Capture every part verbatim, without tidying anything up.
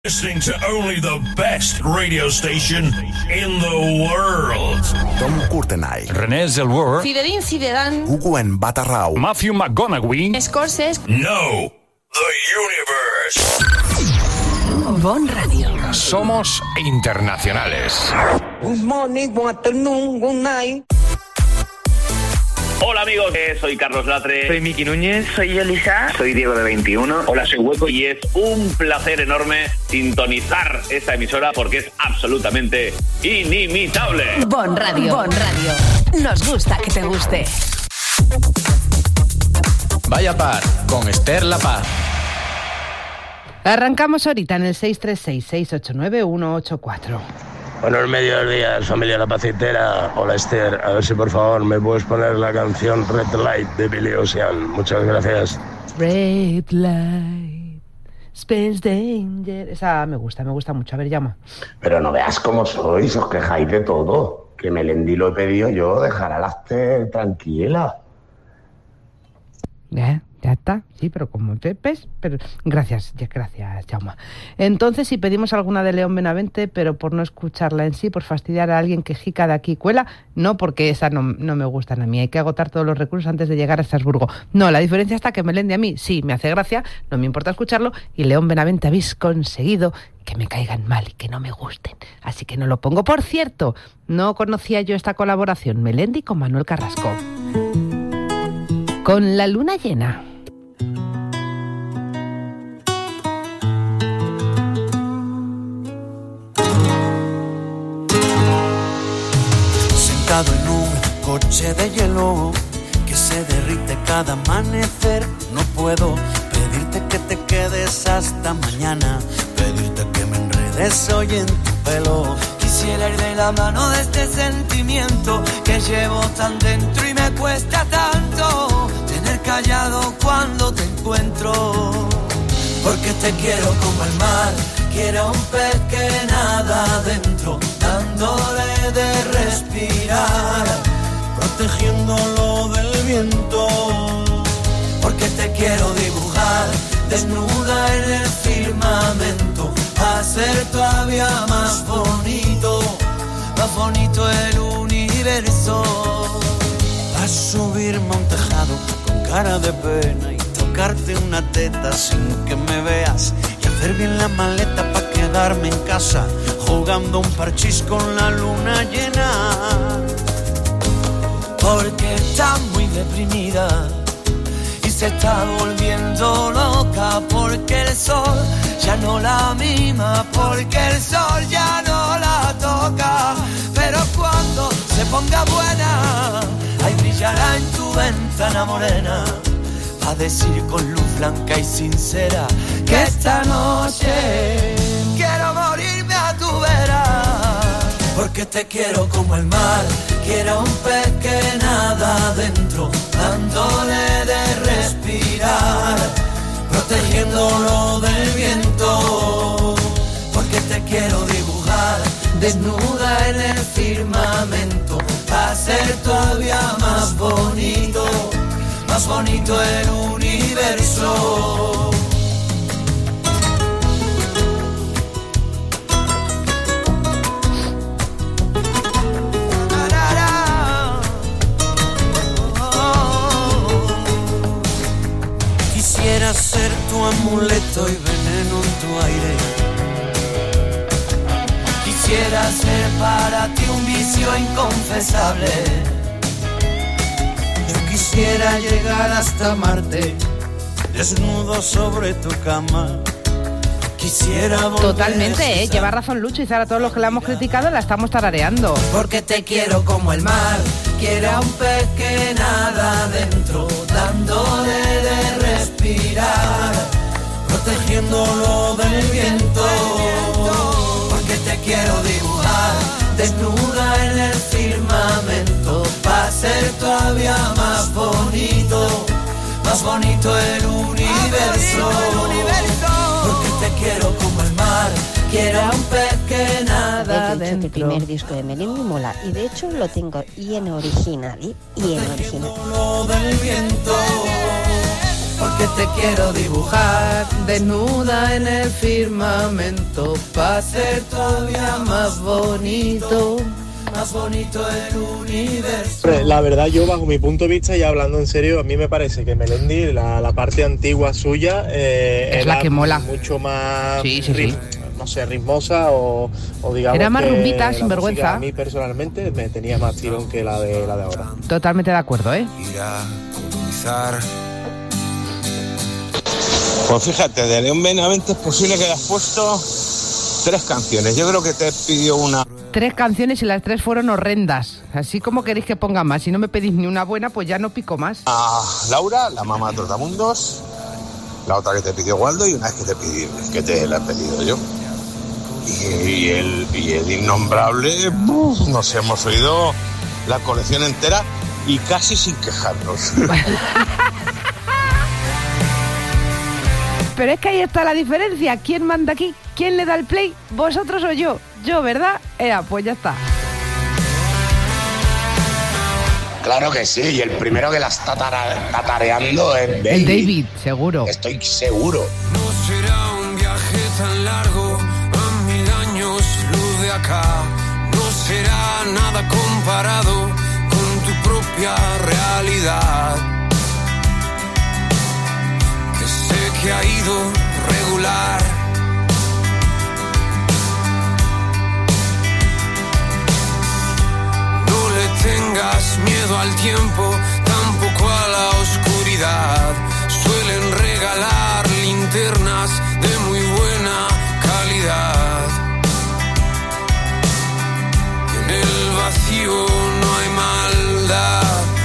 Listening to only the best radio station in the world. Tom Courtenay, René Zellweger, Zinedine Zidane, Guguen Batarrau, Matthew McConaughey, Scorsese. No, the universe. Bon Radio. Somos internacionales. Good morning, good afternoon, good night. Hola amigos, eh, soy Carlos Latre. Soy Miki Núñez. Soy Yolisa. Soy Diego de veintiuno. Hola, soy Hueco y es un placer enorme sintonizar esta emisora porque es absolutamente inimitable. Bon Radio. Bon Radio. Nos gusta que te guste. Vaya par, con Esther La Paz. Arrancamos ahorita en el seis tres seis, seis ocho nueve, uno ocho cuatro. Buenos mediodías, familia La Pacitera. Hola Esther, a ver si por favor me puedes poner la canción Red Light de Billy Ocean. Muchas gracias. Red Light, Space Danger. Esa me gusta, me gusta mucho. A ver, llama. Pero no veas cómo sois, os quejáis de todo. Que Melendi lo he pedido yo, dejar a la Esther tranquila. ¿Eh? Ya está, sí, pero como te ves, pero gracias, ya, gracias, Jaume. Entonces, si pedimos alguna de León Benavente, pero por no escucharla en sí, por fastidiar a alguien que jica de aquí cuela, no, porque esa no, no me gustan a mí, hay que agotar todos los recursos antes de llegar a Estrasburgo. No, la diferencia está que Melendi a mí sí me hace gracia, no me importa escucharlo, y León Benavente habéis conseguido que me caigan mal y que no me gusten, así que no lo pongo. Por cierto, no conocía yo esta colaboración, Melendi con Manuel Carrasco. Con la luna llena. En un coche de hielo que se derrite cada amanecer. No puedo pedirte que te quedes hasta mañana, pedirte que me enredes hoy en tu pelo. Quisiera ir de la mano de este sentimiento que llevo tan dentro y me cuesta tanto tener callado cuando te encuentro. Porque te quiero como el mar, quiero un pez que nada adentro, dándole de respirar, protegiéndolo del viento. Porque te quiero dibujar, desnuda en el firmamento, a ser todavía más bonito, más bonito el universo. A subirme a un tejado con cara de pena y tocarte una teta sin que me veas, y hacer bien la maleta pa' quedarme en casa jugando un parchís con la luna llena. Porque está muy deprimida y se está volviendo loca, porque el sol ya no la mima, porque el sol ya no la toca. Pero cuando se ponga buena, ahí brillará en tu ventana morena, a decir con luz blanca y sincera que esta noche quiero morirme a tu vera. Porque te quiero como el mar, quiero un pez que nada adentro, dándole de respirar, protegiéndolo del viento. Porque te quiero dibujar, desnuda en el firmamento, a ser todavía más bonito, más bonito el universo. Quisiera ser tu amuleto y veneno en tu aire. Quisiera ser para ti un vicio inconfesable. Quisiera llegar hasta Marte, desnudo sobre tu cama. Quisiera Totalmente, ¿eh? Lleva razón Lucho y Zara, todos los que la hemos criticado la estamos tarareando. Porque te quiero como el mar, quiero un pez que nada adentro, dándole de respirar, protegiéndolo del viento. Porque te quiero dibujar, desnuda en el firmamento, para ser todavía más bonito, más bonito el universo. Porque te quiero como el mar, quiero un pez que nada dentro. El primer disco de Melendi mola, y de hecho lo tengo y en original y, y en original. Del viento. porque te quiero dibujar desnuda en el firmamento para hacer todavía más bonito, más bonito el universo. La verdad, yo bajo mi punto de vista y hablando en serio, a mí me parece que Melendi, la, la parte antigua suya eh, es la que mola, mucho más sí, sí, ritmo, sí. no sé, ritmosa o, o digamos era más que rumbita, la sin vergüenza. A mí personalmente me tenía más tirón que la de la de ahora. Totalmente de acuerdo, ¿eh? Pues fíjate, de León Benavente es posible que hayas puesto tres canciones. Yo creo que te pidió una. Tres canciones y las tres fueron horrendas. Así como queréis que ponga más. Si no me pedís ni una buena, pues ya no pico más. A Laura, la mamá Trotamundos, la otra que te pidió Waldo y una vez que te pedí, que te la he pedido yo. Y, y, el, y el innombrable, ¡buf! Nos hemos oído la colección entera y casi sin quejarnos. Pero es que ahí está la diferencia. ¿Quién manda aquí? ¿Quién le da el play? ¿Vosotros o yo? Yo, ¿verdad? Ea, pues ya está. Claro que sí, y el primero que la está tara- tatareando es David. El David, seguro. Estoy seguro. No será un viaje tan largo, a mil años luz de acá. No será nada comparado con tu propia realidad. Que sé que ha ido regular. No le tengas miedo al tiempo, tampoco a la oscuridad. Suelen regalar linternas de muy buena calidad. En el vacío no hay maldad.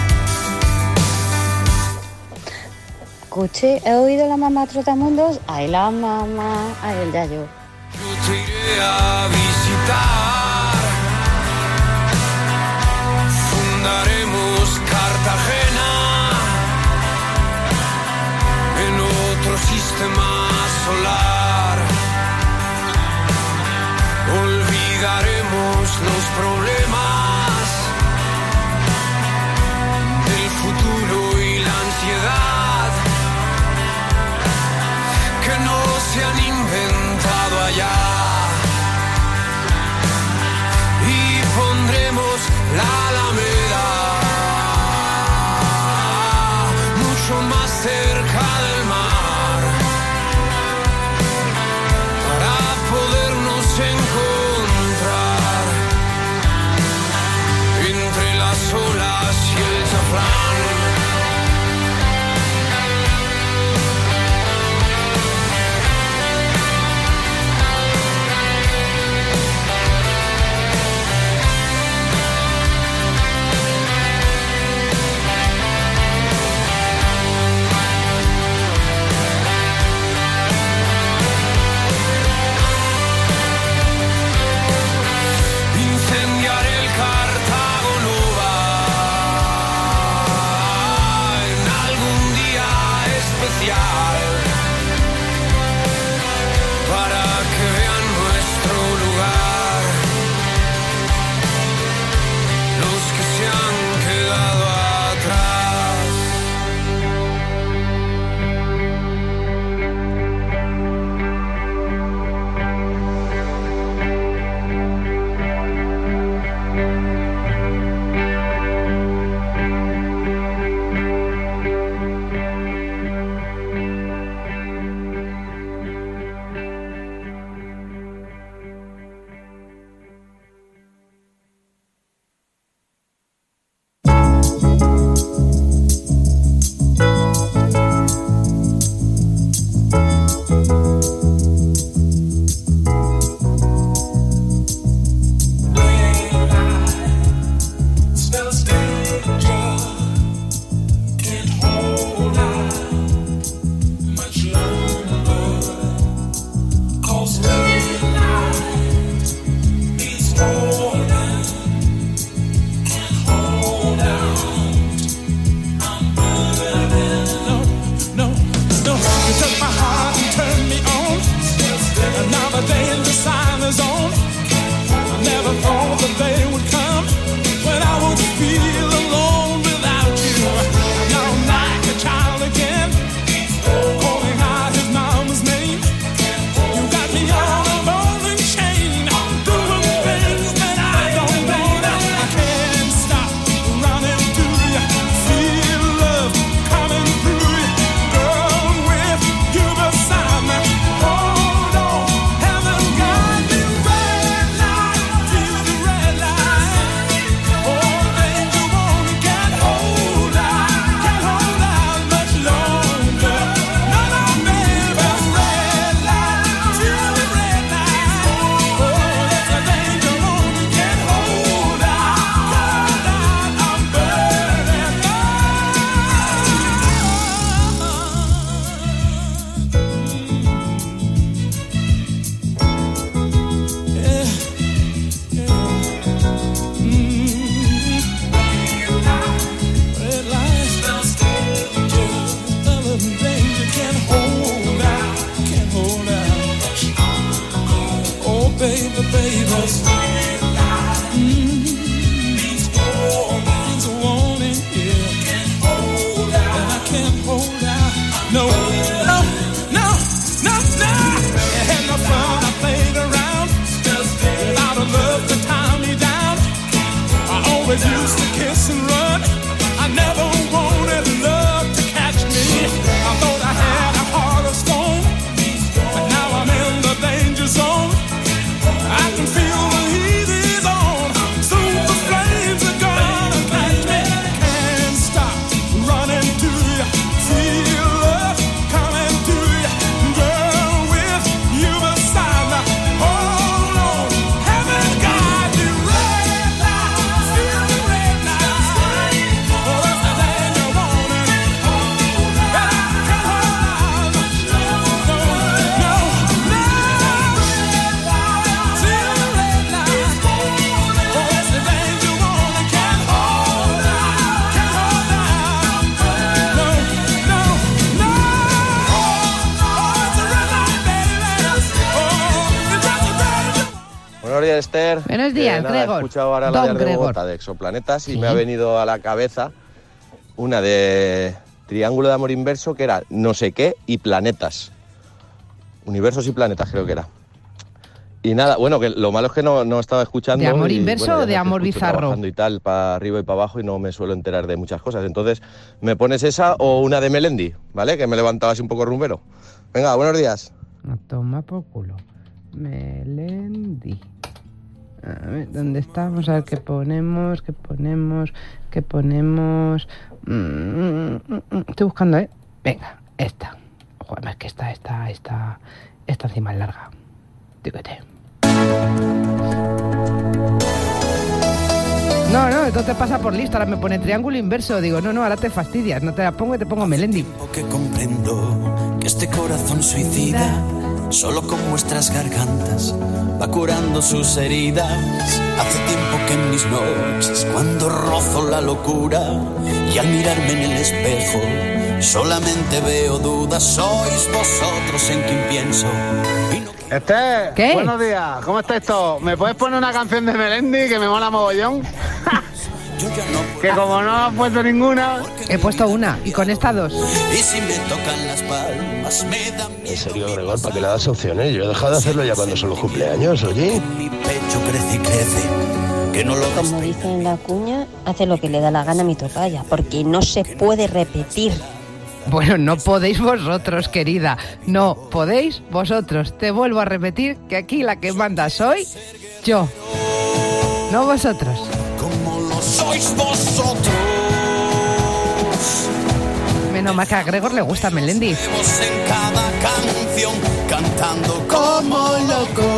Escuché, he oído la mamá Trotamundos, ay la mamá, ay el yayo. Yo te iré a visitar. Fundaremos Cartagena en otro sistema solar. Olvidaremos los problemas del futuro y la ansiedad que no se han inventado allá. Oh, baby, baby. Mm. These warnings, warning, yeah. Can't hold out. And I can't hold out. No, no, no, no, no. I had no fun, I played around. Without a love to tie me down. I always used to kiss and run. I never wanted love to catch me. I thought I had a heart of stone. But now I'm in the danger zone. I can feel the heat is on. Soon the flames are gonna catch me. Can't stop running to you. Feel love coming to you. Girl, with you beside me. Hold on, haven't got you red light. Feel the red light. Oh, that's the danger warning. And I can't hold on. No, no, no. Feel the red light. Oh, that's the danger warning. Can't hold on. Can't hold on. No, no, no. Oh, it's a red light, baby. Oh, it's just a danger. Buenos días, Esther. Buenos días, Eh, nada, Gregor. He escuchado ahora Don la de Gregor. Bogotá, de exoplanetas, y Sí. me ha venido a la cabeza una de triángulo de amor inverso que era no sé qué y planetas. Universos y planetas creo que era. Y nada, bueno, que lo malo es que no, no estaba escuchando. ¿De amor y, inverso bueno, ya o de te amor escucho bizarro? trabajando y tal, para arriba y para abajo, y no me suelo enterar de muchas cosas. Entonces, ¿me pones esa o una de Melendi? ¿Vale? Que me levantaba así un poco rumbero. Venga, buenos días. A toma por culo. Melendi. A ver, ¿dónde está? Vamos a ver qué ponemos, qué ponemos, qué ponemos. Mm, mm, mm, mm. Estoy buscando, ¿eh? Venga, esta. Joder, es que esta, esta, esta, esta encima es larga. Dígate. No, no, esto te pasa por lista. Ahora me pone triángulo inverso. Digo, no, no, ahora te fastidias. No te la pongo y te pongo Melendi. Que comprendo que este corazón suicida, solo con nuestras gargantas, va curando sus heridas. Hace tiempo que en mis noches, cuando rozo la locura, y al mirarme en el espejo, solamente veo dudas. Sois vosotros en quien pienso. Esther, ¿Qué? buenos días, ¿cómo está esto? ¿Me puedes poner una canción de Melendi que me mola mogollón? Que como no has puesto ninguna... He puesto una, y con esta dos. Y si me tocan las palmas, me dan En serio, Gregor, ¿para qué le das opciones? Yo he dejado de hacerlo ya cuando son los cumpleaños, oye. mi pecho crece y crece. Que no lo Como dice en la cuña, hace lo que le da la gana a mi tocaya, porque no se puede repetir. Bueno, no podéis vosotros, querida. No podéis vosotros. Te vuelvo a repetir que aquí la que manda soy yo. No vosotros. como lo sois vosotros. Menos mal que a Gregor le gusta Melendi. Vos en cada canción, cantando como locos.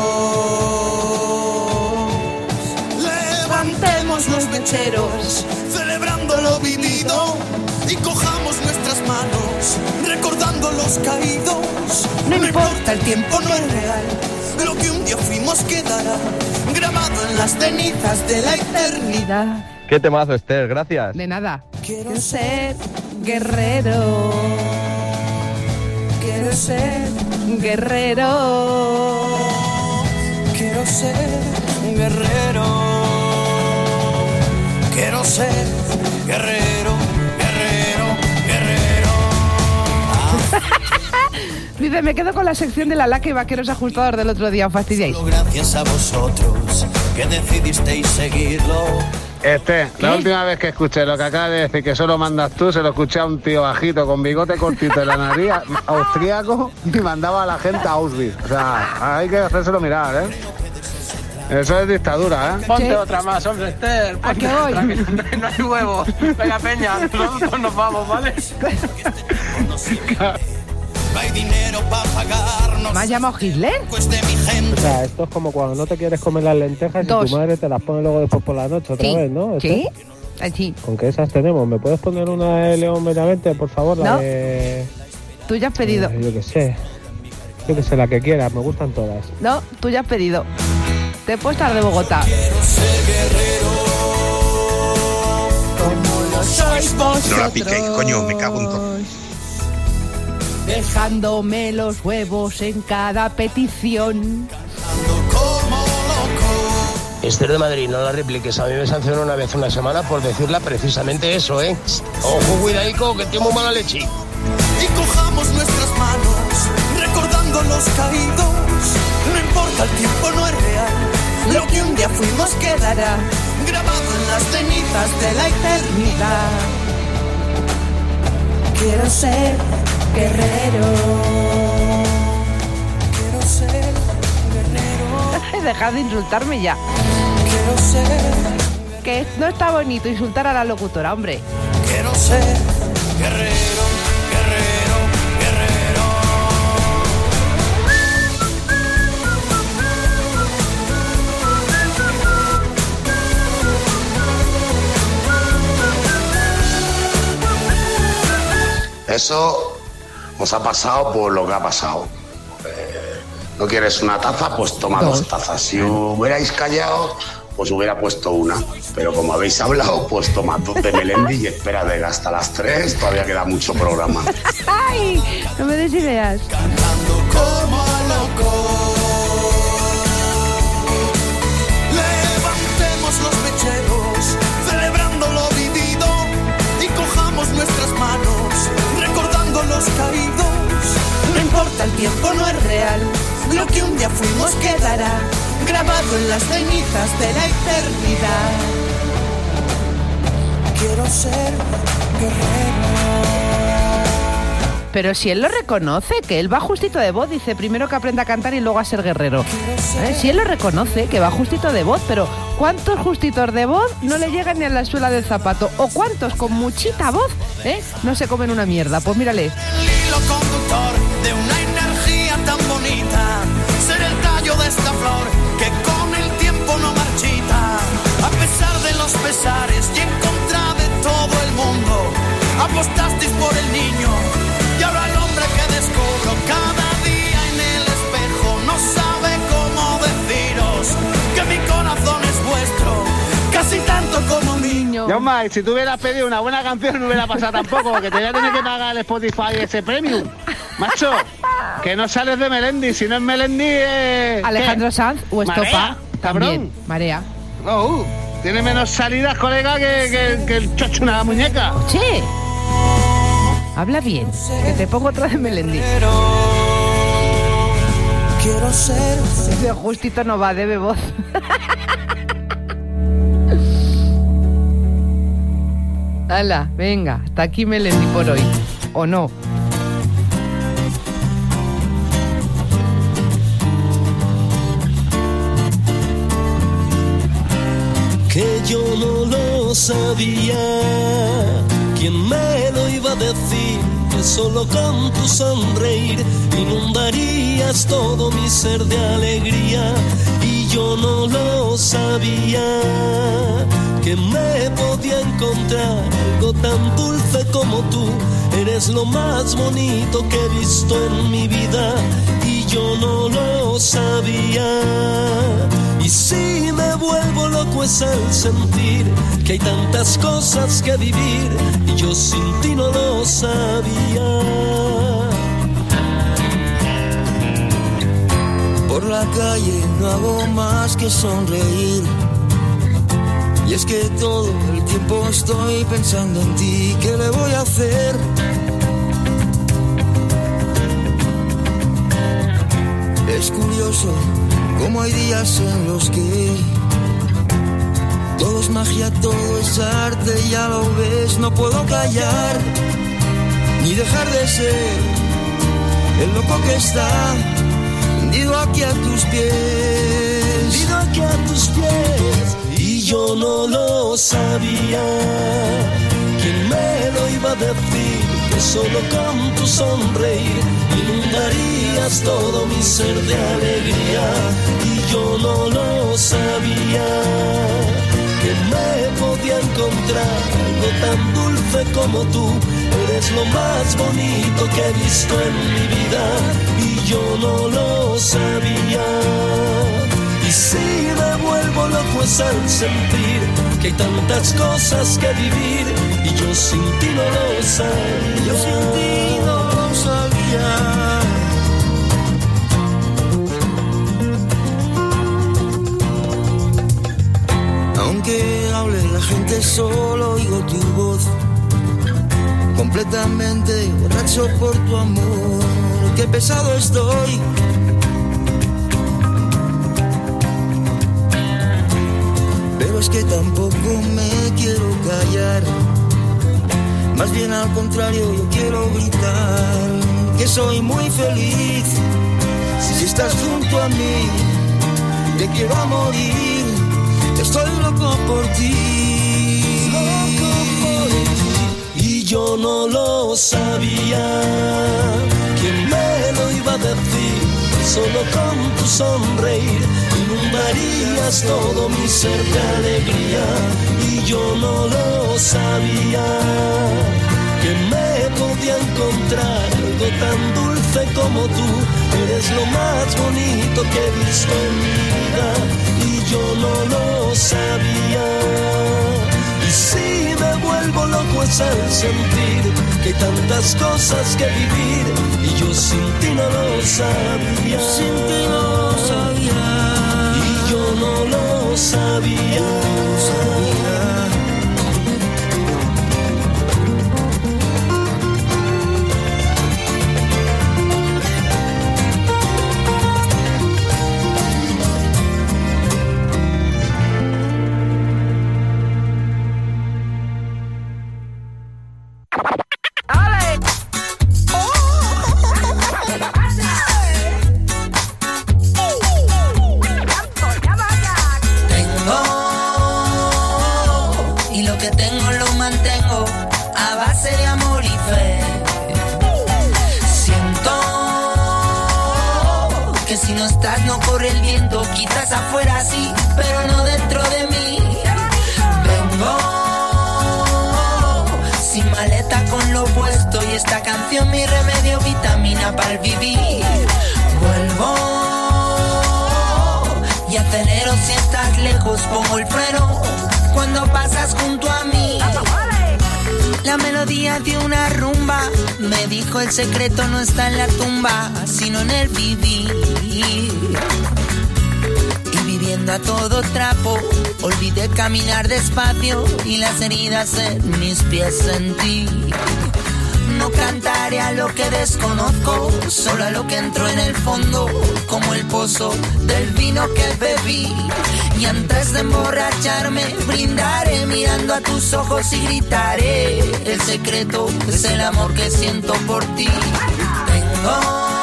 Levantemos los mecheros, celebrando lo vivido, y cojamos nuestras manos, recordando los caídos. No importa el tiempo, no es real, lo que un día fuimos quedará grabado en las cenizas de la eternidad. Qué temazo, Esther, gracias. De nada. Quiero ser guerrero. Quiero ser guerrero. Quiero ser guerrero. Quiero ser guerrero, guerrero, guerrero. Dice, me quedo con la sección de la laca y vaqueros ajustados del otro día. ¿Os fastidiáis? Gracias a vosotros que decidisteis seguirlo. Este, la última vez que escuché lo que acabas de decir, que solo mandas tú, se lo escuché a un tío bajito con bigote cortito en la nariz, austríaco, y mandaba a la gente a Auschwitz. O sea, hay que hacérselo mirar, ¿eh? Eso es dictadura, ¿eh? Ponte sí. otra más, hombre, Esther. ¿A qué hoy? No hay huevos. Venga, Peña, nosotros nos vamos, ¿vale? No hay dinero para pagarnos. ¿Me has llamado Hitler? Pues de mi gente. O sea, esto es como cuando no te quieres comer las lentejas Dos. y tu madre te las pone luego después por la noche otra Sí. vez, ¿no? ¿Sí? Esto- Sí. ¿Con qué esas tenemos? ¿Me puedes poner una de León Benavente, por favor? La No. de... Tú ya has pedido. Eh, yo qué sé. Yo qué sé, la que quieras, me gustan todas. No, tú ya has pedido. Te he puesto de Bogotá. Quiero ser guerrero. Como lo sois vosotros. No la piquéis, coño, me cago en todo. Dejándome los huevos en cada petición. Esther de Madrid, no la repliques. A mí me sancionó una vez una semana por decirla precisamente eso, ¿eh? Ojo, cuidadico, que tengo mala leche. Y cojamos nuestras manos, recordando los caídos. No importa, el tiempo no es real. Lo que un día fuimos quedará grabado en las cenizas de la eternidad. Quiero ser guerrero. Quiero ser guerrero. Dejad de insultarme ya. Quiero ser. Que no está bonito insultar a la locutora, hombre. Quiero ser guerrero, guerrero, guerrero. Eso os ha pasado por lo que ha pasado. Eh, ¿No quieres una taza? Pues toma dos, dos tazas. Si hubierais callado, pues hubiera puesto una. Pero como habéis hablado, pues toma dos de Melendi y espera de hasta las tres. Todavía queda mucho programa. ¡Ay! No me des ideas. Cantando como loco. Levantemos los mecheros, celebrando lo vivido. Y cojamos nuestras manos, recordando los caídos. No importa, el tiempo no es real. Lo que un día fuimos quedará grabado en las cenizas de la eternidad. Quiero ser guerrero. Pero si él lo reconoce, que él va justito de voz, dice primero que aprenda a cantar y luego a ser guerrero. ¿Eh? Si él lo reconoce, que va justito de voz, pero ¿cuántos justitos de voz no le llegan ni a la suela del zapato? ¿O cuántos con muchita voz ¿eh? no se comen una mierda? Pues mírale. El hilo conductor de una energía tan bonita, ser el tallo de esta flor que con el tiempo no marchita. A pesar de los pesares y en contra de todo el mundo, apostasteis por el niño. Y ahora el hombre que descubro cada día en el espejo no sabe cómo deciros que mi corazón es vuestro, casi tanto como un niño. Yo más, si tú hubieras pedido una buena canción no hubiera pasado tampoco, porque te voy a tener que pagar el Spotify ese premium. Macho, que no sales de Melendi, si no es Melendi eh, Alejandro ¿qué? Sanz o Estopa. Marea, También, Marea. No, uh, tiene menos salidas, colega, que, que, que el chocho una muñeca. Sí. Habla bien, que te pongo otra de Melendi. Quiero ser. Ese justito no va, debe voz. Hala, venga, hasta aquí Melendi por hoy. ¿O no? Que yo no lo sabía. ¿Quién me lo iba a decir? Que solo con tu sonreír inundarías todo mi ser de alegría. Y yo no lo sabía, que me podía encontrar algo tan dulce como tú. Eres lo más bonito que he visto en mi vida. Y yo no lo sabía. Y si me vuelvo loco es al sentir que hay tantas cosas que vivir y yo sin ti no lo sabía. Por la calle no hago más que sonreír. Y es que todo el tiempo estoy pensando en ti. ¿Qué le voy a hacer? Es curioso cómo hay días en los que todo es magia, todo es arte, ya lo ves, no puedo callar ni dejar de ser el loco que está hundido aquí a tus pies, hundido aquí a tus pies. Y yo no lo sabía, ¿quién me lo iba a decir? Que solo con tu sonreír inundarías todo mi ser de alegría. Y yo no lo sabía, que me podía encontrar algo tan dulce como tú. Eres lo más bonito que he visto en mi vida. Y yo no lo sabía. Y si me vuelvo loco es al sentir que hay tantas cosas que vivir y yo sin ti no lo sabía. Yo sin ti no lo sabía. que hable la gente, solo oigo tu voz. Completamente borracho por tu amor, qué pesado estoy. Pero es que tampoco me quiero callar, más bien al contrario, yo quiero gritar que soy muy feliz. Si estás junto a mí, te quiero a morir, estoy loco por ti, loco por ti. Y yo no lo sabía, ¿quién me lo iba a decir? Solo con tu sonreír inundarías todo mi ser de alegría. Y yo no lo sabía, que me podía encontrar algo tan dulce como tú. Eres lo más bonito que he visto en mi vida. Y yo no lo sabía. Y si me vuelvo loco es al sentir que hay tantas cosas que vivir. Y yo sin ti no lo sabía. Sin ti no lo sabía. Y yo no lo sabía. No sabía. Si no estás, no corre el viento, quizás afuera sí, pero no dentro de mí. Vengo sin maleta con lo puesto y esta canción mi remedio, vitamina para el vivir. Vuelvo y acelero si estás lejos, pongo el freno cuando pasas junto a mí. La melodía de una rumba me dijo el secreto no está en la tumba, sino en el vivir. Y viviendo a todo trapo, olvidé caminar despacio y las heridas en mis pies sentí. No cantaré a lo que desconozco, solo a lo que entró en el fondo, como el pozo del vino que bebí. Y antes de emborracharme, brindaré mirando a tus ojos y gritaré. El secreto es el amor que siento por ti. Tengo,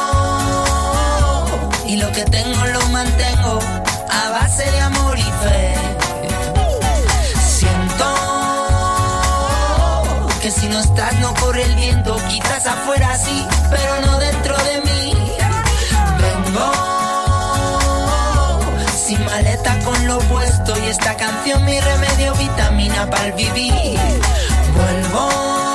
y lo que tengo lo mantengo a base de amor y fe. Siento que si no estás no corre el viento, quizás afuera sí, pero no dentro de mí. Vengo sin maleta con lo puesto y esta canción mi remedio, vitamina para el vivir. Vuelvo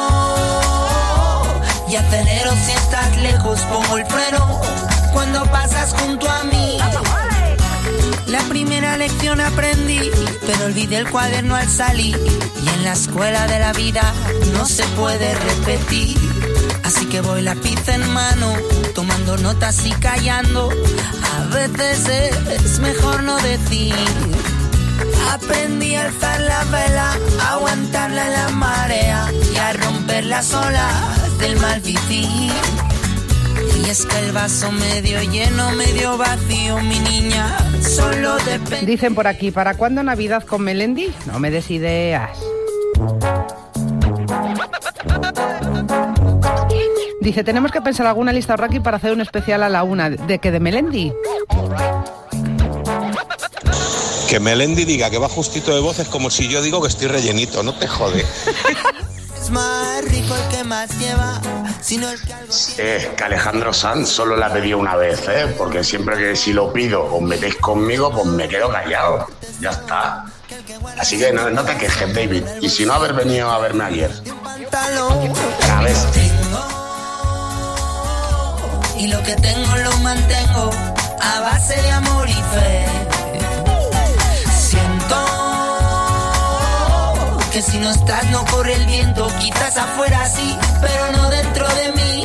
y acelero si estás lejos, pongo el freno cuando pasas junto a mí. La primera lección aprendí, pero olvidé el cuaderno al salir. Y en la escuela de la vida no se puede repetir. Así que voy lápiz en mano, tomando notas y callando. A veces es mejor no decir. Aprendí a alzar la vela, a aguantarla en la marea y a romper las olas del mal vivir. Y es que el vaso medio lleno, medio vacío, mi niña, solo depende. Dicen por aquí, ¿para cuándo Navidad con Melendi? No me des ideas. Dice, tenemos que pensar alguna lista Raki para hacer un especial a la una. ¿De qué? ¿De Melendi? Que Melendi diga que va justito de voz es como si yo digo que estoy rellenito, no te jode. Es más rico el que más lleva, sino el que algo tiene. Eh, que Alejandro Sanz solo la pidió una vez, ¿eh? Porque siempre que si lo pido os metéis conmigo, pues me quedo callado. Ya está. Así que no, no te quejes, David. Y si no haber venido a verme ayer. Travesti. Y lo que tengo lo mantengo a base de amor y fe. Siento que si no estás no corre el viento, quizás afuera sí, pero no dentro de mí.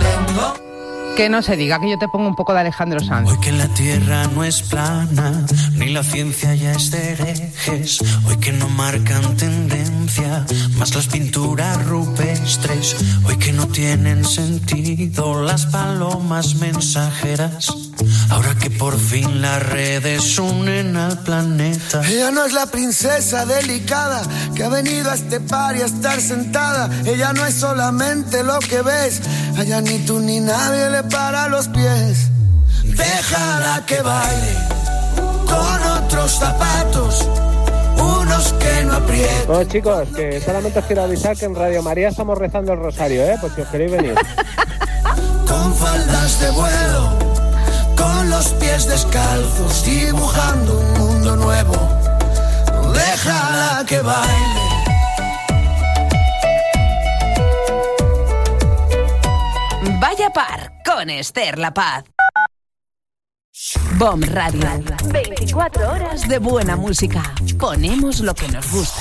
Vengo. Que no se diga, que yo te pongo un poco de Alejandro Sanz. Hoy que la tierra no es plana, ni la ciencia ya es de herejes, hoy que no marcan tendencia, más las pinturas rupestres, hoy que no tienen sentido, las palomas mensajeras, ahora que por fin las redes unen al planeta. Ella no es la princesa delicada que ha venido a este par y a estar sentada, ella no es solamente lo que ves, allá ni tú ni nadie le para los pies. Déjala que baile con otros zapatos, unos que no aprietan. Bueno, chicos, que solamente os quiero avisar que en Radio María estamos rezando el rosario, ¿eh? Pues si os queréis venir. Con faldas de vuelo, con los pies descalzos, dibujando un mundo nuevo. Déjala que baile. Vaya par con Esther La Paz. Bomb Radio. veinticuatro horas de buena música. Ponemos lo que nos gusta.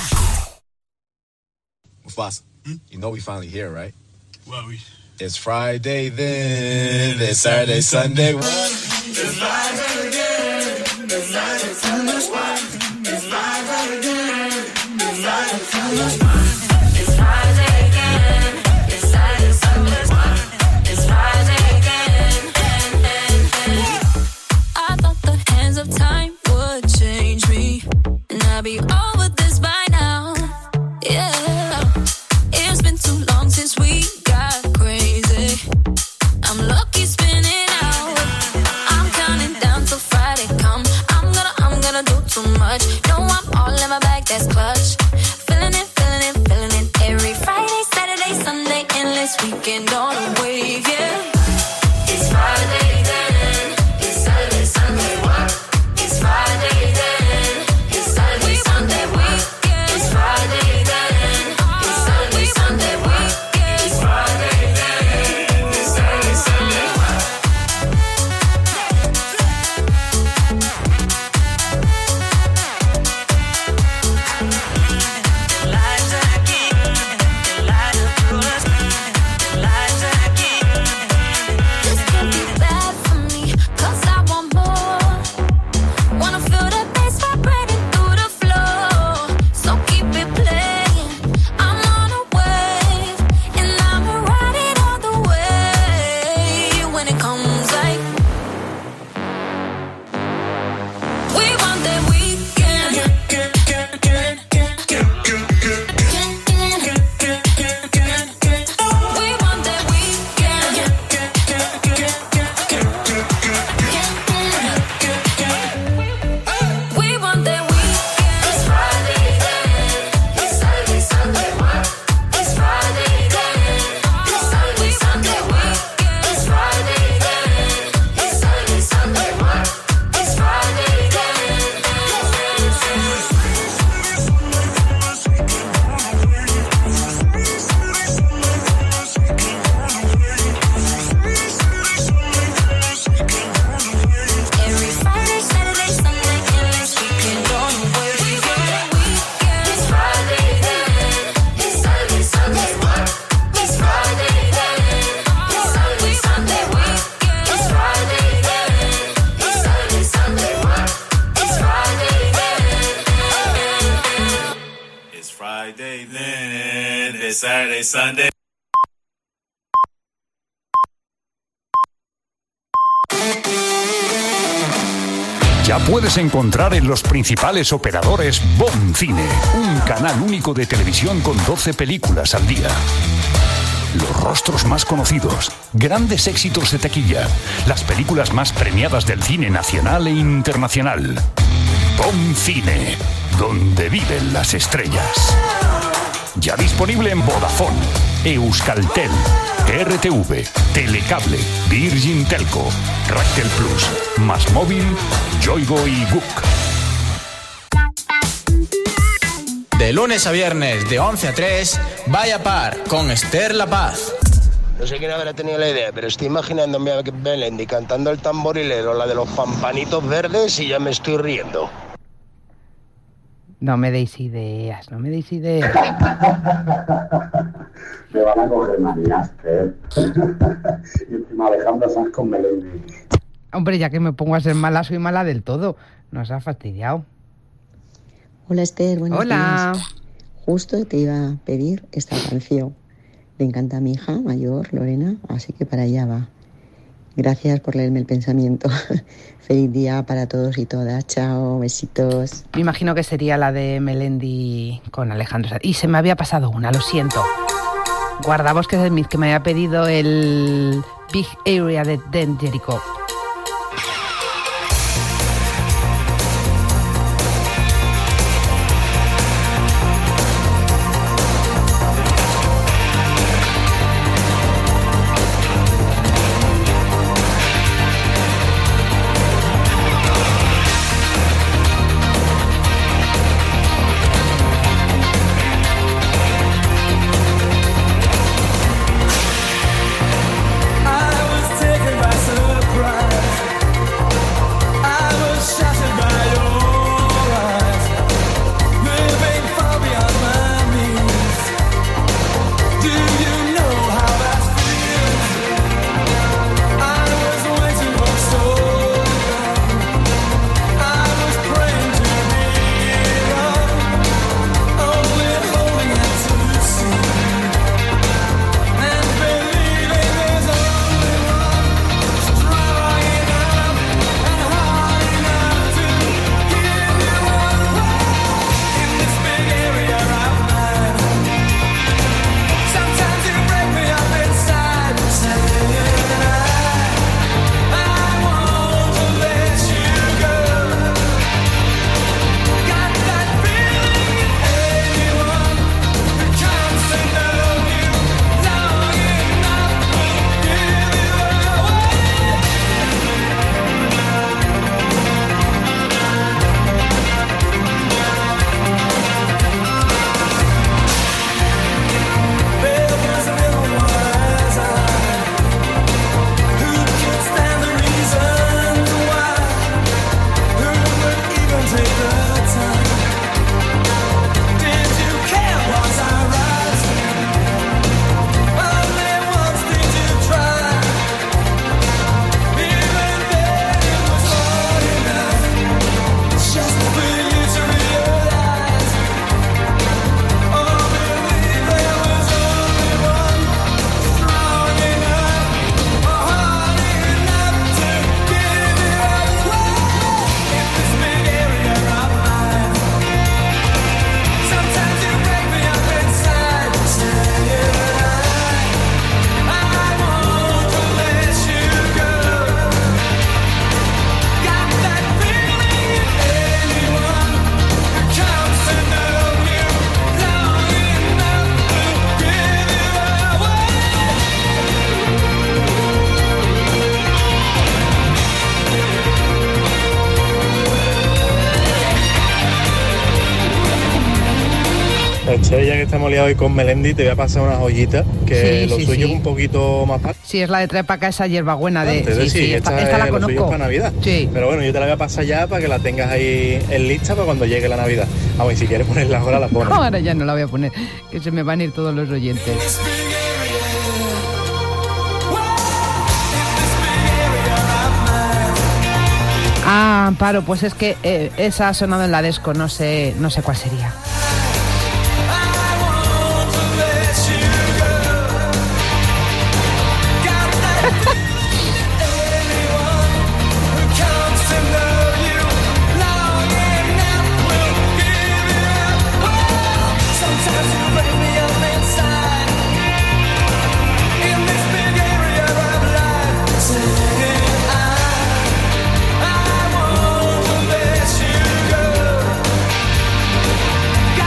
Boss, you know we finally here, right? Well, we... It's Friday then, it's Saturday, Sunday. It's Friday again, it's Saturday, Sunday. It's Friday again, it's Saturday, Sunday. It's Friday again, it's Saturday, Sunday. It's Friday again, and, and, and. I thought the hands of time would change me, and I'd be over this by now. Yeah, it's been too long since we got crazy. I'm lucky spinning out. I'm counting down till Friday come. I'm gonna, I'm gonna do too much. No, I'm all in my bag, that's clutch. Feeling it, feeling it, feeling it. Every Friday, Saturday, Sunday, endless weekend on a wave, yeah. It's Friday then, it's Saturday, Sunday, what? It's Friday then, it's Saturday, Sunday, weekend. It's Friday then, it's Saturday, Sunday, weekend. It's Friday then, it's Saturday, Sunday, what? This could be bad for me, 'cause I want more. Wanna feel the bass vibrating through the floor. So keep it playing. I'm on a wave, and I'ma ride it all the way. When it comes like we want that weekend. We want that weekend. We want that weekend. It's Friday then, it's Saturday, Sunday, what? It's Friday then, it's Saturday, Sunday, weekend. It's Friday then, it's Saturday, Sunday, what? It's Friday then. Every Friday, Saturday, Sunday, endless weekend on the wave. It's Friday then, it's Saturday, Sunday, what? It's Friday then, it's Saturday, Sunday, weekend. It's Friday then, it's Saturday, Sunday, what? It's Friday then. It's Friday then, it's Saturday, Sunday. Ya puedes encontrar en los principales operadores Bon Cine, un canal único de televisión con doce películas al día. Los rostros más conocidos, grandes éxitos de taquilla, las películas más premiadas del cine nacional e internacional. Bon Cine, donde viven las estrellas. Ya disponible en Vodafone, Euskaltel, R T V, Telecable, Virgin Telco, Ractel Plus, Más Móvil, Yoigo y Book. De lunes a viernes, de once a tres, Vaya Par, con Esther La Paz. No sé quién habrá tenido la idea, pero estoy imaginándome a Melendi cantando el tamborilero, la de los pampanitos verdes, y ya me estoy riendo. No me deis ideas, no me deis ideas. Me van a coger manías, ¿eh? Y encima Alejandra Sanz con Melendi. Hombre, ya que me pongo a ser mala, soy mala del todo. Nos ha fastidiado. Hola Esther, buenos Hola. días. Justo te iba a pedir esta canción. Le encanta a mi hija mayor, Lorena, así que para allá va. Gracias por leerme el pensamiento. Feliz día para todos y todas. Chao, besitos. Me imagino que sería la de Melendi con Alejandro Sanz. Y se me había pasado una, lo siento. Guardabos que es el Smith, que me había pedido el Big Area de Den Jericho. Che, ya que estamos liados hoy con Melendi, te voy a pasar unas joyitas, que Sí, lo sí, suyo sí. es un poquito más fácil. Sí, es la de traer para acá esa hierbabuena de... Antes de Sí, sí, sí, esta, esta, esta la es lo suyo es conozco. para Navidad. Sí. Pero bueno, yo te la voy a pasar ya para que la tengas ahí en lista para cuando llegue la Navidad. Vamos, y si quieres ponerla ahora, la pones. Ahora ya no la voy a poner, que se me van a ir todos los oyentes. Ah, Amparo, pues es que eh, esa ha sonado en la disco, no sé, no sé cuál sería. I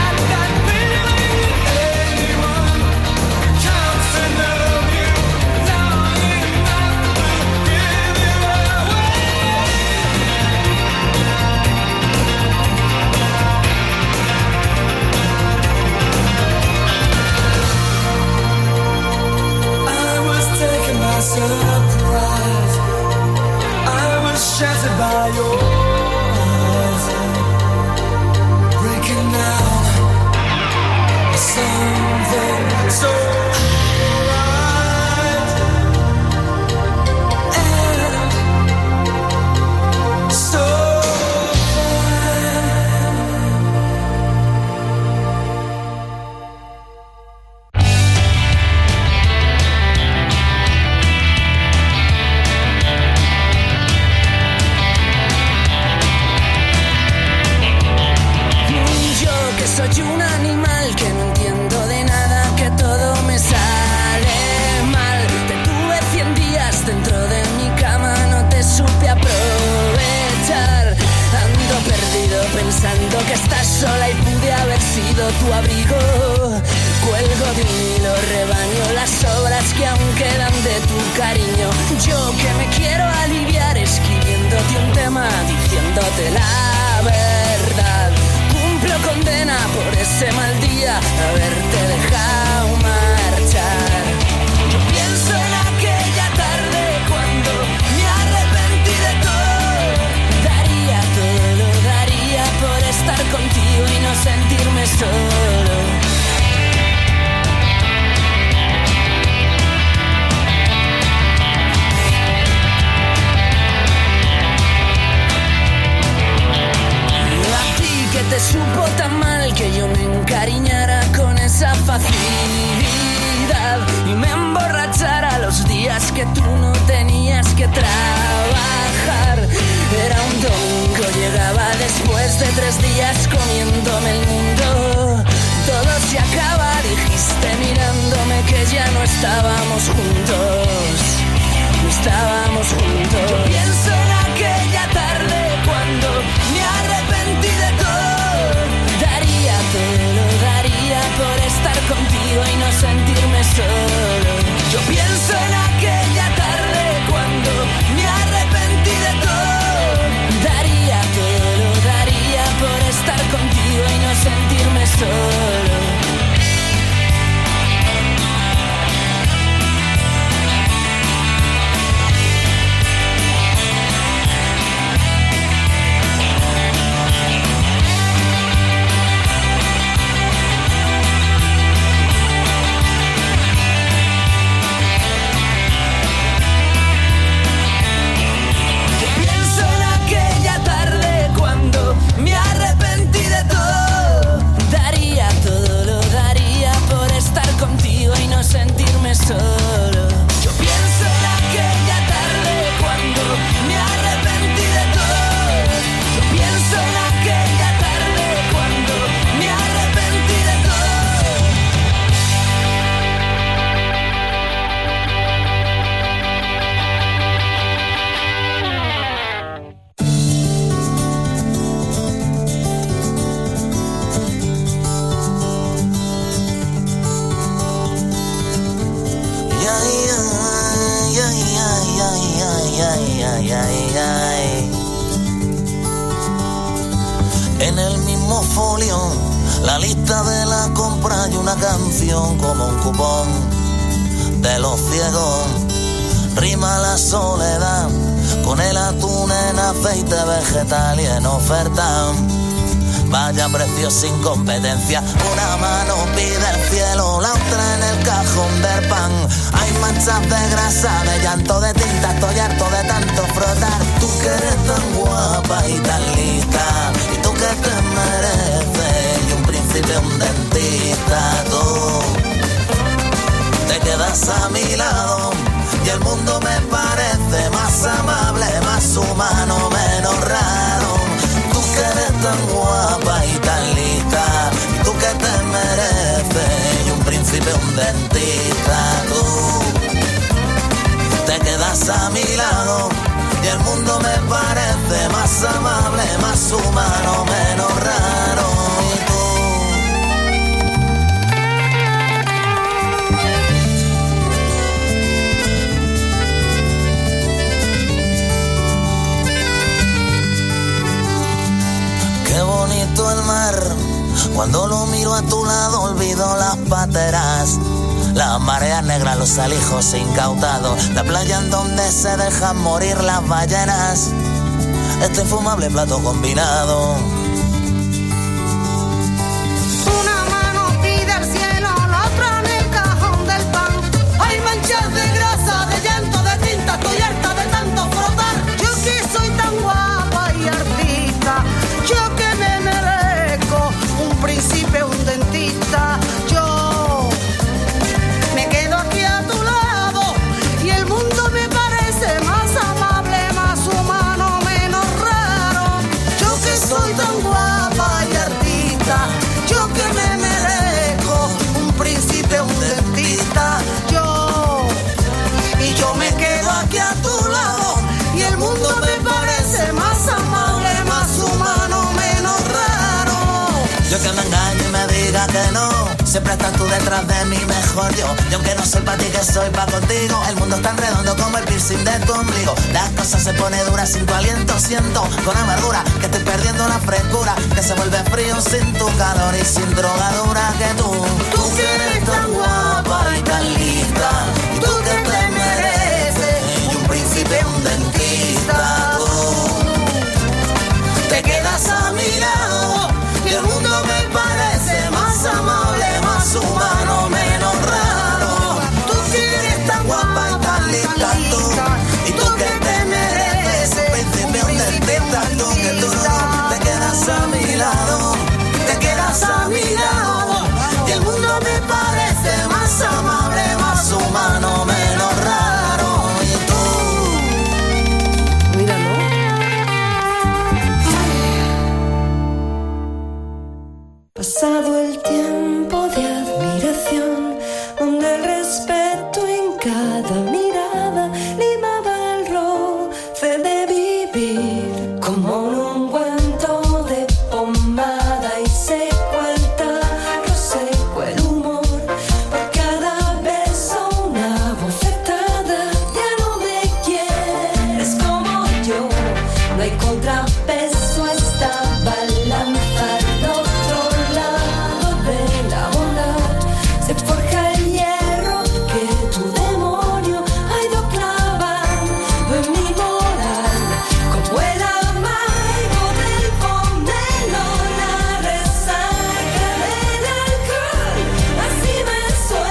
soy un animal que no entiendo de nada, que todo me sale mal. Te tuve cien días dentro de mi cama, no te supe aprovechar. Ando perdido pensando que estás sola y pude haber sido tu abrigo. Cuelgo de un hilo, rebaño las obras que aún quedan de tu cariño. Yo que me quiero aliviar escribiéndote un tema, diciéndote la verdad. Cumplo condena por ese mal día, haberte dejado marchar. Yo pienso en aquella tarde cuando me arrepentí de todo. Daría todo, lo daría por estar contigo y no sentirme solo. Te supo tan mal que yo me encariñara con esa facilidad y me emborrachara los días que tú no tenías que trabajar. Era un domingo, llegaba después de tres días comiéndome el mundo. Todo se acaba, dijiste mirándome que ya no estábamos juntos. No estábamos juntos. Yo pienso en aquella tarde cuando me arrepentí de todo. Daría todo, lo daría por estar contigo y no sentirme solo. Yo pienso en aquella tarde cuando me arrepentí de todo. Daría todo, lo daría por estar contigo y no sentirme solo. Me arrepentí de todo. Daría todo, lo daría por estar contigo y no sentirme solo. Yo pienso en aquella tarde cuando me arrepentí de todo. Yo pienso en aquella tarde cuando me arrepentí de En el mismo folio, la lista de la compra y una canción como un cupón de los ciegos. Rima la soledad con el atún en aceite vegetal y en oferta. Vaya precio sin competencia. Una mano pide el cielo, la otra en el cajón del pan. Hay manchas de grasa, de llanto, de tinta. Estoy harto de tanto frotar. Tú que eres tan guapa y tan lista, y tú que te mereces, y un príncipe, un dentista. Tú te quedas a mi lado y el mundo me parece más amable, más humano, menos raro. Que eres tan guapa y tan lista, y tú que te mereces, y un príncipe, un dentista. Tú te quedas a mi lado y el mundo me parece más amable, más humano, menos raro. Y tú qué bonito el mar, cuando lo miro a tu lado olvido las pateras, las mareas negras, los alijos incautados, la playa en donde se dejan morir las ballenas, este infumable plato combinado. Una mano pide al cielo, la otra en el cajón del pan. Hay manchas de grasa, de llanto, de tinta, estoy harta de tanto frotar. Yo que soy tan guapa y artista, yo que me merezco un príncipe, un dentista. Yo me quedo aquí a tu lado y el mundo me parece más amable, más humano, menos raro. Yo que soy tan que no. Siempre estás tú detrás de mí, mejor yo. Y aunque no soy pa' ti que soy pa' contigo, el mundo es tan redondo como el piercing de tu ombligo. Las cosas se ponen duras sin tu aliento, siento con amargura que estoy perdiendo la frescura, que se vuelve frío sin tu calor y sin drogadura que tú. Tú que eres tan guapa y tan lista, y tú que te mereces, y un príncipe, un dentista, tú te quedas a mi lado, y el mundo me parece más amable, más humano, menos raro. Tú que eres tan guapa y tan lista, tú, y tú que te mereces, un príncipe, un dentista, tú que tú te quedas a mi lado, te quedas a mi lado, y el mundo me parece más amable, más humano, menos raro. Y tú, mira, ¿no? Pasado el tiempo de admiración, donde el respeto en cada mirada limaba el roce de vivir, como en un cuento de pomada, y seco el tallo, seco el humor, por cada beso una bofetada. Ya no me quieres como yo, no hay contrapeso a esta balanza. Al otro lado de la bondad se forja el hierro que tu demonio ha ido clavando en mi moral, como el amargo del pomelo, la resaca del alcohol. Así me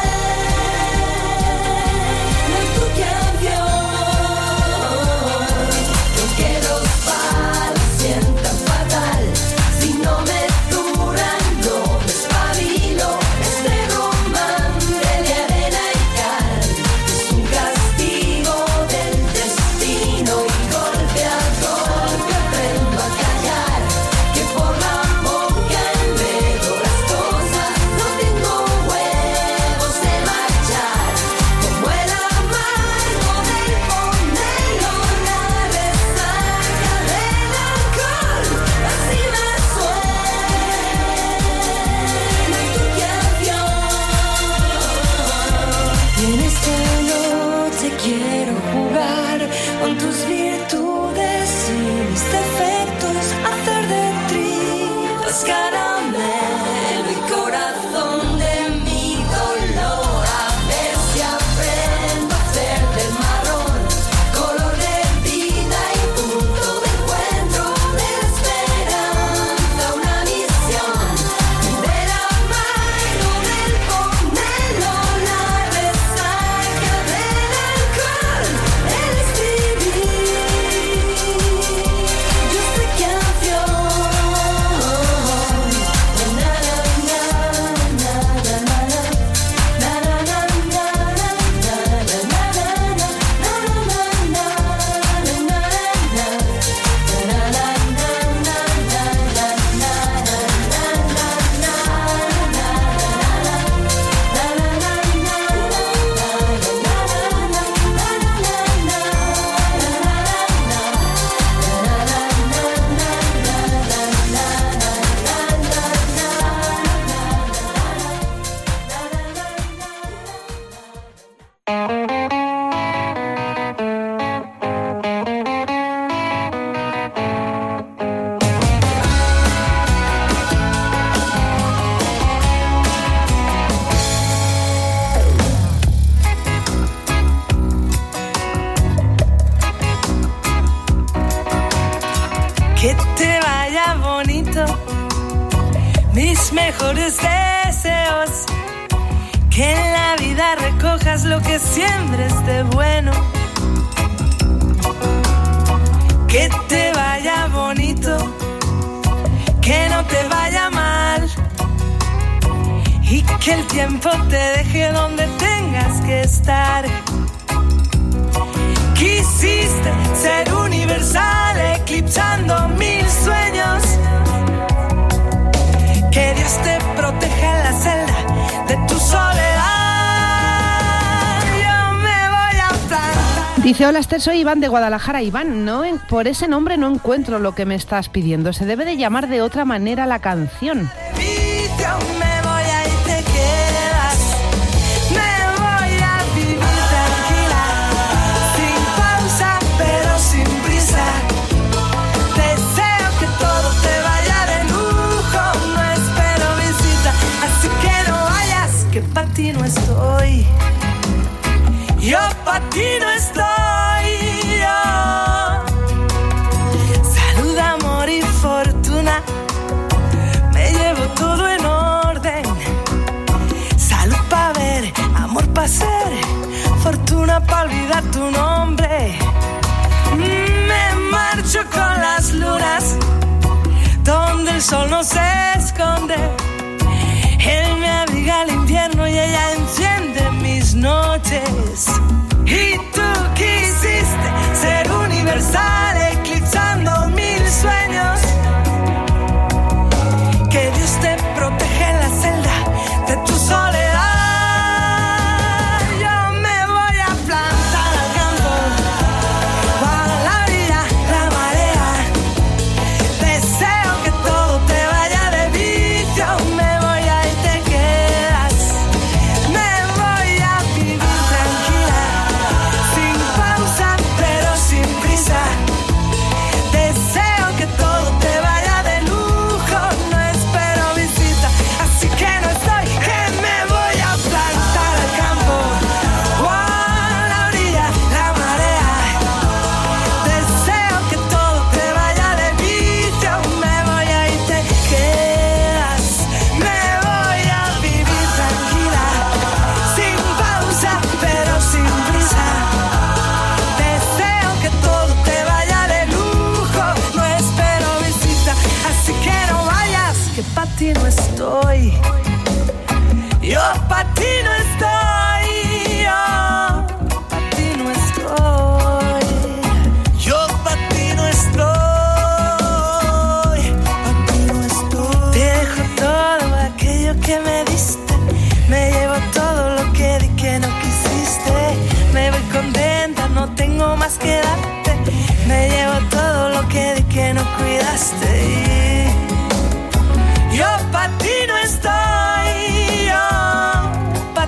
suena tu canción. Yo quiero palos sientan fatal, si no me duran no me espabilo. Este romance de arena y cal es un castigo del destino, y golpe a golpe aprendo a callar, que por la boca enredo las cosas. No tengo huevos de marchar, como el amargo del pomelo, la resaca del alcohol. Así me suena tu canción. Y en esta noche quiero jugar con tus virtudes y mis defectos, hacer de tripas caramelo y corazón de mi dolor. A ver si aprendo a hacer del marrón color de vida y punto de encuentro, de la esperanza una misión, del amargo del pomelo, la resaca del alcohol, el escribir yo esta canción. Na, na, na, na, na, na, na. Na, na, na, na, na, na, na, na, na. Na, na, na, na, na, na, na. Na, na, na, Que te vaya bonito, mis mejores deseos, que en la vida recojas lo que siembres de bueno. Que te vaya bonito, que no te vaya mal, y que el tiempo te deje donde tengas que estar. Quisiste ser universal, eclipsando mil sueños. Que Dios te proteja en la celda de tu soledad. Yo me voy a plantar. Dice, hola Esther, soy Iván de Guadalajara. Iván, no, en- por ese nombre no encuentro lo que me estás pidiendo. Se debe de llamar de otra manera la canción. Yo me voy a excusa para olvidar tu nombre. Me marcho con las lunas, donde el sol no se esconde. Él me abriga el invierno y ella enciende mis noches. Y tú quisiste ser universal, eclipsando mil sueños. Que Dios te proteja en la celda de tu soledad. Yo me voy a plantar al campo, a la orilla, la marea. Deseo que todo te vaya de vicio. Me voy a ir, te quedas. Me voy a vivir tranquila, sin pausa, pero sin prisa. Deseo que todo te vaya de lujo. No espero visita, así que no estoy, que me voy a plantar al campo, o a la orilla, la marea. Deseo que todo te vaya de vicio. Me voy a ir, te quedas. Me voy a vivir tranquila, sin pausa, pero sin prisa. Deseo que todo te vaya de lujo. No espero visita, así que no vayas, que pa' ti no estoy. Yo pa' ti no estoy. Yo pa' ti no estoy. Yo pa' ti no estoy. Pa' ti no estoy. Te dejo todo aquello que me diste. Me llevo todo lo que di que no quisiste. Me voy contenta, no tengo más que darte. Me llevo todo lo que di que no cuidaste. Yo pa' ti no estoy. Yo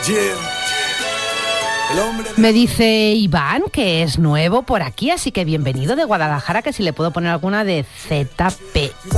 Me dice Iván que es nuevo por aquí, así que bienvenido de Guadalajara, que si le puedo poner alguna de Z P U.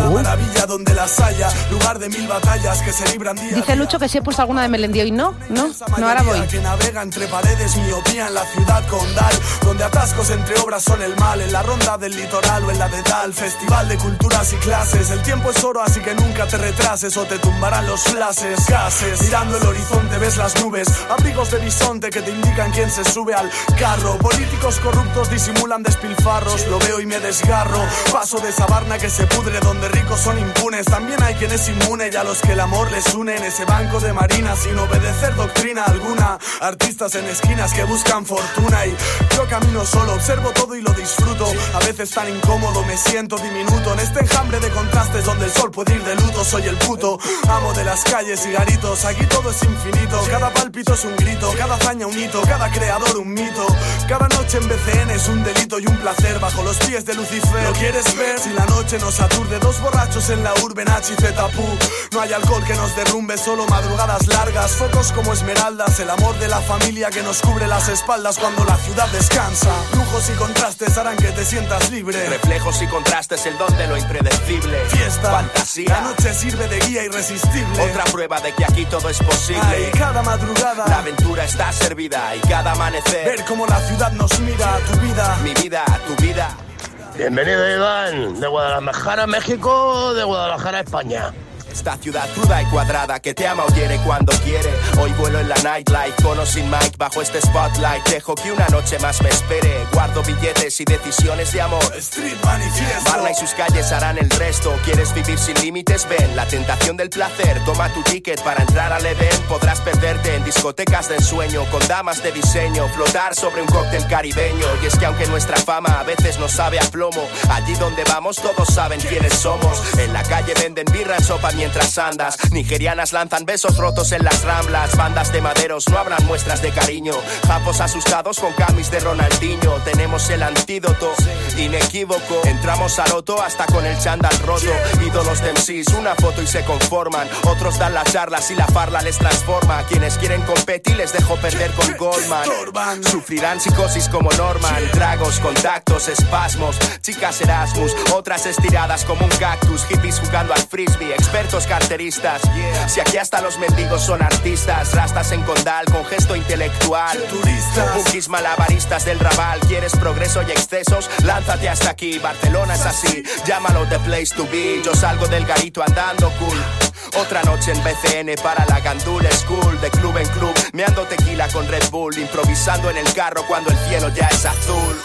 Dice Lucho que si he puesto alguna de Melendi y no, no, no, ahora voy. Que navega entre paredes, miopía en la ciudad condal, donde atascos entre obras son el mal, en la ronda del litoral o en la de Dal, festival de culturas y clases. El tiempo es oro, así que nunca te retrases o te tumbarán los flashes, gases. Mirando el horizonte ves las nubes, abrigos de bisonte que te indican quién se sube al carro. Políticos corruptos disimulan despilfarros, lo veo y me desgarro. Paso de Sabarna que se pudre, donde ricos son impunes. También hay quien es inmune y a los que el amor les une. En ese banco de marinas sin obedecer doctrina alguna, artistas en esquinas que buscan fortuna. Y yo camino solo, observo todo y lo disfruto. A veces tan incómodo me siento diminuto en este enjambre de contrastes donde el sol puede ir de luto. Soy el puto amo de las calles y garitos, aquí todo es infinito. Cada pálpito es un grito, cada hazaña un hito, cada creador un mito. Cada noche en B C N es un delito y un placer bajo los pies de Lucifer. ¿Lo quieres ver? Si la noche nos aturde, dos borrachos en la urbe, Nachi, Zetapu. No hay alcohol que nos derrumbe, solo madrugadas largas, focos como esmeraldas, el amor de la familia que nos cubre las espaldas cuando la ciudad descansa. Lujos y contrastes harán que te sientas libre. Reflejos y contrastes, el don de lo impredecible. Fiesta, fantasía, la noche sirve de guía irresistible. Otra prueba de que aquí todo es posible. Ay, cada madrugada la aventura está servida y cada amanecer ver cómo la ciudad nos mira, tu vida, mi vida, tu vida. Bienvenido, Iván, de Guadalajara, México, de Guadalajara, España. Esta ciudad cruda y cuadrada que te ama o hiere cuando quiere. Hoy vuelo en la nightlife, con o sin mic, bajo este spotlight. Dejo que una noche más me espere. Guardo billetes y decisiones de amor. Street manifiesto. Barna y sus calles harán el resto. ¿Quieres vivir sin límites? Ven, la tentación del placer. Toma tu ticket para entrar al Edén. Podrás perderte en discotecas de ensueño, con damas de diseño, flotar sobre un cóctel caribeño. Y es que aunque nuestra fama a veces nos sabe a plomo, allí donde vamos todos saben quiénes somos. En la calle venden birra en sopa mientras andas. Nigerianas lanzan besos rotos en las ramblas. Bandas de maderos no habrán muestras de cariño. Japos asustados con camis de Ronaldinho. Tenemos el antídoto inequívoco. Entramos al loto hasta con el chándal roto. Ídolos de M Cs, una foto y se conforman. Otros dan las charlas y la farla les transforma. Quienes quieren competir les dejo perder con Goldman. Sufrirán psicosis como Norman. Tragos, contactos, espasmos. Chicas Erasmus, otras estiradas como un cactus. Hippies jugando al frisbee, expertos carteristas. Si aquí hasta los mendigos son artistas. Rastas en Condal con gesto intelectual. Punkis malabaristas del Raval. ¿Quieres progreso y excesos? Lánzate hasta aquí. Barcelona es así, llámalo the place to be. Yo salgo del garito andando cool. Otra noche en B C N para la Gandul School. De club en club, meando tequila con Red Bull. Improvisando en el carro cuando el cielo ya es azul.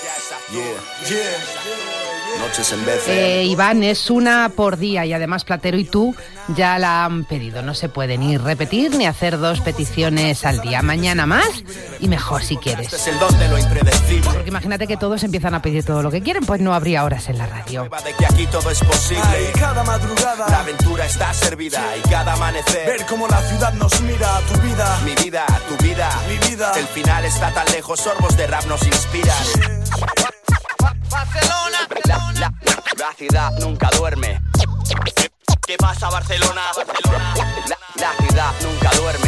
Yeah, yeah. Noches en B C N. Eh, Iván, es una por día y además Platero y tú ya la han pedido. No se puede ni repetir ni hacer dos peticiones al día. Mañana más y mejor si quieres. Este es el don de lo impredecible. Porque imagínate que todos empiezan a pedir todo lo que quieren, pues no habría horas en la radio. De que aquí todo es posible. Ay, cada madrugada la aventura está servida y cada amanecer ver cómo la ciudad nos mira, tu vida, mi vida, tu vida, mi vida. El final está tan lejos, sorbos de rap nos inspiran. Barcelona, la, la, la ciudad nunca duerme. ¿Qué pasa, Barcelona? Barcelona. La, la ciudad nunca duerme.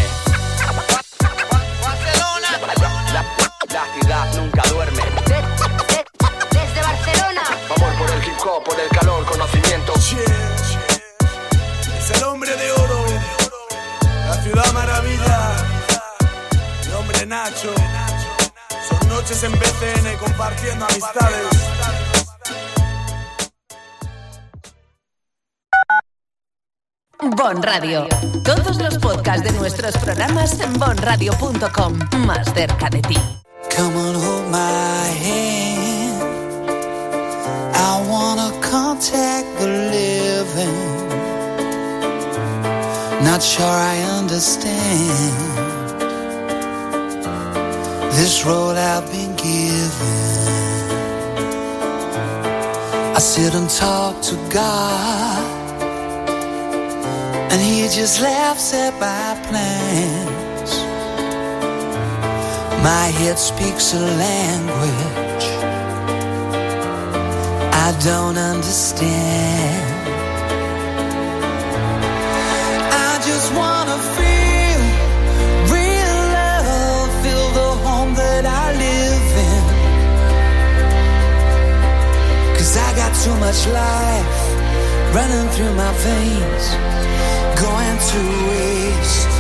Barcelona, la, la, la ciudad nunca duerme. De, de, desde Barcelona. Amor por el hip hop, por el calor, conocimiento. Yeah, yeah. Es el hombre de oro, la ciudad maravilla. El hombre Nacho. Son noches en B C N compartiendo amistades. Bon Radio. Todos los podcasts de nuestros programas en bon radio punto com. Más cerca de ti. Come on, hold my hand. I wanna contact the living. Not sure I understand this road I've been given. I sit and talk to God, and He just laughs at my plans. My head speaks a language I don't understand. I just wanna feel real too much life running through my veins, going to waste.